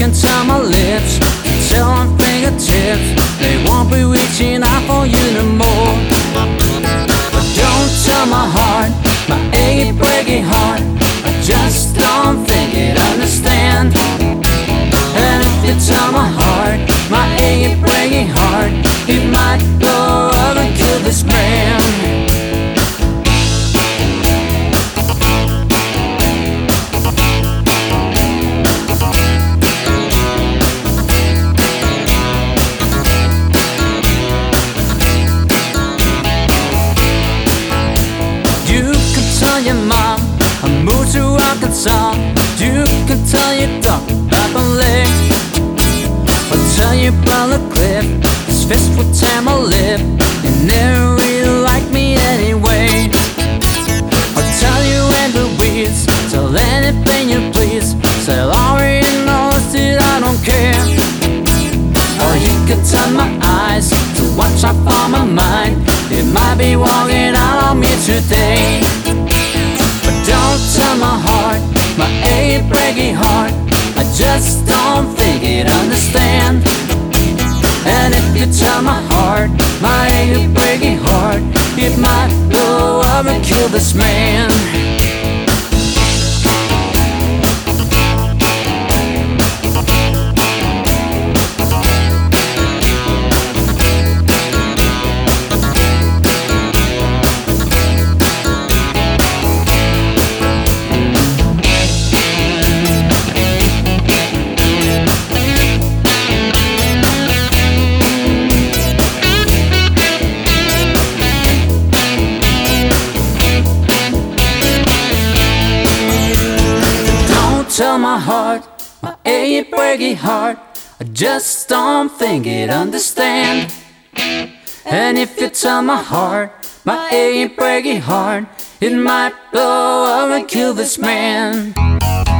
can tell my lips, tell my fingertips, they won't be reaching out for you no more. But don't tell my heart, my achy breaky heart, I just don't think it understand. And if you tell my heart, my achy breaky heart, it might blow up and kill this man. Your mom, I moved to Arkansas. You can tell your dog back on leg, or tell you about the cliff, his fist would tear my lip. You never really liked me anyway. I'll tell you in the weeds, tell anything you please, say I already knows that I don't care. Or you could tell my eyes to watch out for my mind, it might be walking out on me today. Don't tell my heart, my achy breaky heart, I just don't think it understand. And if you tell my heart, my achy breaky heart, it might blow up and kill this man. Tell my heart, my achy breaky heart, I just don't think it understand. And if you tell my heart, my achy breaky heart, it might blow up and kill this man.